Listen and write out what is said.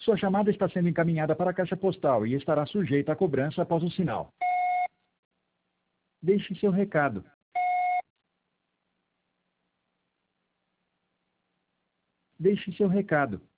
Sua chamada está sendo encaminhada para a caixa postal e estará sujeita a cobrança após o sinal. Deixe seu recado. Deixe seu recado.